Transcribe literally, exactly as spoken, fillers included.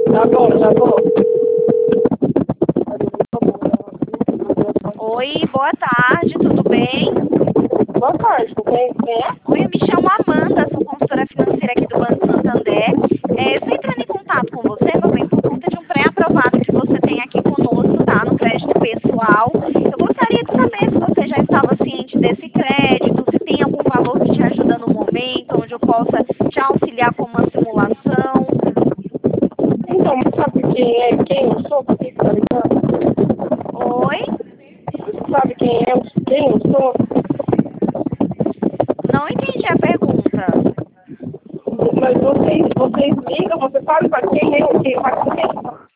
Tá bom, já vou. Oi, boa tarde, tudo bem? Boa tarde, quem, quem é? Oi, eu me chamo Amanda, sou consultora financeira aqui do Banco Santander. É, estou entrando em contato com você, meu bem, por conta de um pré-aprovado que você tem aqui conosco, tá? No crédito pessoal. Eu gostaria de saber se você já estava ciente desse crédito, se tem algum valor que te ajuda no momento, onde eu possa te auxiliar com uma simulação. Então, mas sabe quem é, quem eu sou? Por que que tá ligando? Oi? Você sabe quem é, quem eu sou? Não entendi a pergunta. Mas vocês, vocês ligam, você sabe para quem é, quem, para quem?